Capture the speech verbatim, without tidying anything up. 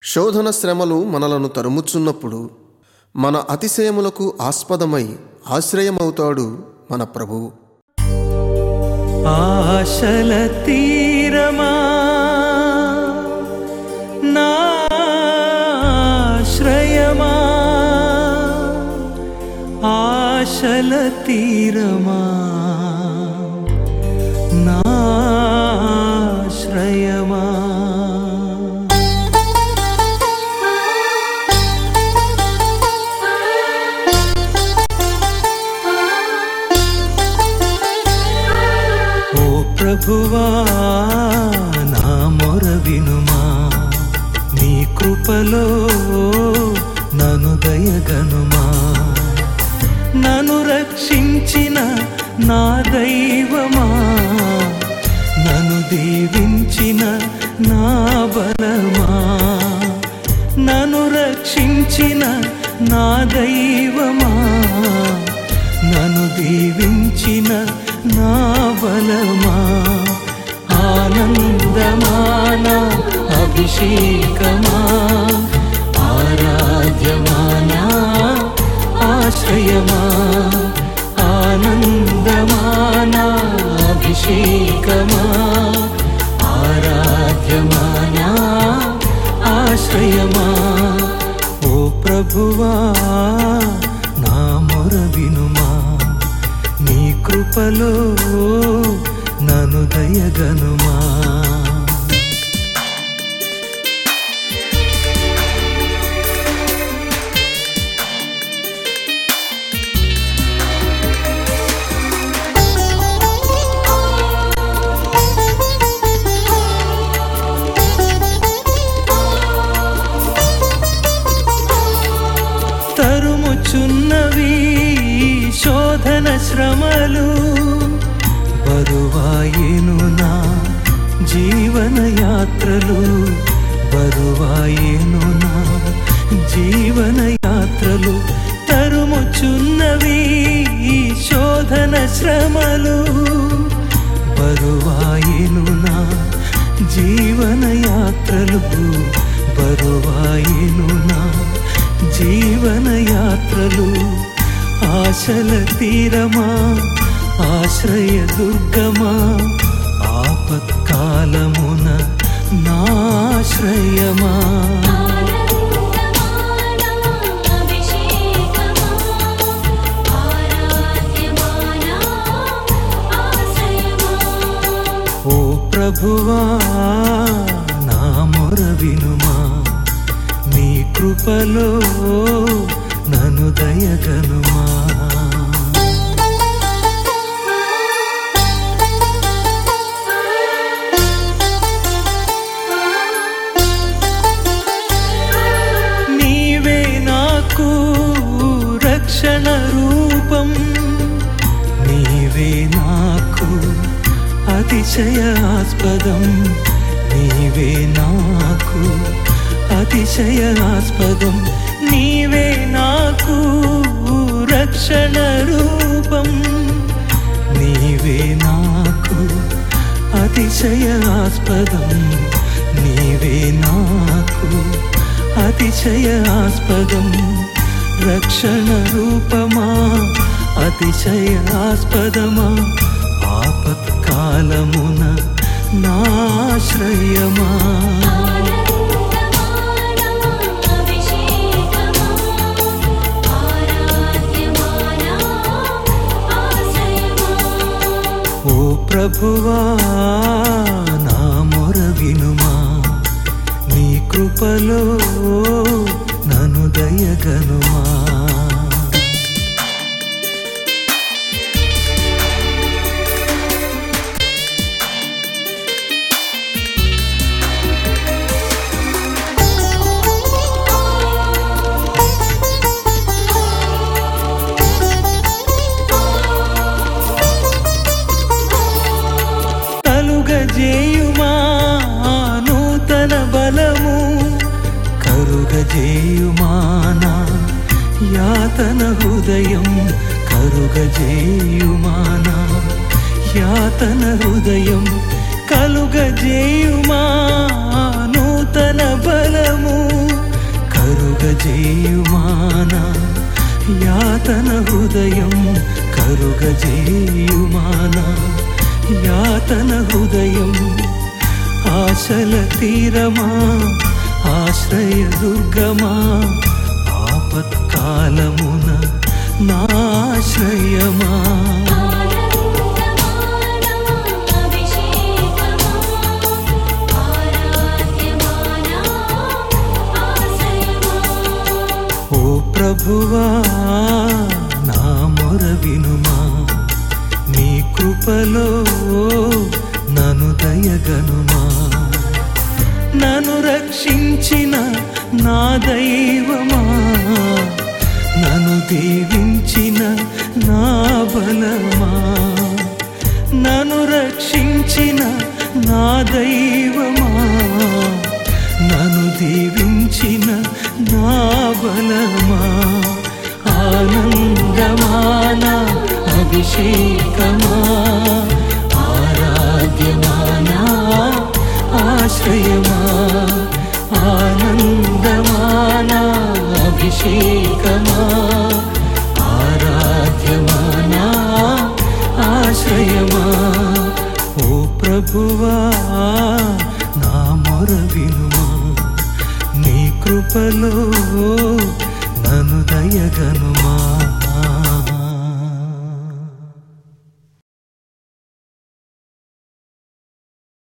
శోధన శ్రమలు మనలను తరుముచున్నప్పుడు మన అతిశయములకు ఆస్పదమై ఆశ్రయమవుతాడు మన ప్రభువు. ఆశల తీరమా నా ఆశ్రయమా, ఆశల తీరమా నా ఆశ్రయమా. ప్రభువా నా మొర వినుమా, నీ కృపలో నన్ను దయగనుమా. నన్ను రక్షించిన నా దైవమా, నన్ను దీవించిన నా బలమా. నన్ను రక్షించిన నా దైవమా, నన్ను దీవించిన నా బలమా. ఆనందమానా అభిషేకమా, ఆరాధ్యమానా ఆశ్రయమా. ఆనందమానా అభిషేకమా, ఆరాధ్యమానా ఆశ్రయమా. ఓ ప్రభువా నా మొర వినుమా, నీ కృపలో నన్ను దయగనుమా. తరుముచున్నవి శోధన శ్రమలు, బరువాయేను నా జీవన యాత్రలు. బరువాయేను నా జీవన యాత్రలు. తరుముచున్నవి శోధన శ్రమలు, బరువాయేను నా జీవన యాత్రలు. బరువాయేను నా జీవన యాత్రలు. ఆశల తీరమా, ఆశ్రయ దుర్గమా, ఆపత్కాలమున నాశ్రయమా. ఓ ప్రభువా నా మొర వినుమా, నీ కృపలో నన్ను దయగనుమా. నీవే నాకు రక్షణ రూపం, నీవే నాకు అతిశయాస్పదం. నీవే నాకు అతిశయాస్పదం. నీవే నాకు రక్షణ రూపం, నీవే నాకు అతిశయాస్పదం. నీవే నాకు అతిశయాస్పదం. రక్షణ రూపమా, అతిశయాస్పదమా, ఆపత్కాలమున నాశ్రయమా. ఓ ప్రభువా నా మొర వినుమా, నీ కృపలో నన్ను దయగనుమా. కలుగజేయుమా నూతన బలము, కరుగజేయుమా నా యాతన హృదయం. కరుగజేయుమా నా యాతన హృదయం. కలుగజేయుమా నూతన బలము, కరుగజేయుమానా యాతన హృదయం కరుగజేయుమానా యాతన హృదయం ఆశల తీరమా ఆశ్రయ దుర్గమా ఆపత్కాలమున నాశ్రయమా ఓ ప్రభువా నా మొర వినుమా నీ కృపలో నన్ను దయగనుమా నన్ను రక్షించిన నా దైవమా నన్ను దీవించిన నా బలమా నన్ను రక్షించిన నా దైవమా నన్ను దీవించిన నా బలమా ఆనందమానా అభిషేకమా ఆరాధ్యమానా ఆశ్రయమా ఆనందమానా అభిషేకమా ఆరాధ్యమానా ఆశ్రయమా ఓ ప్రభువా నా మొర వినుమా నీ కృపలో నన్ను దయగనుమా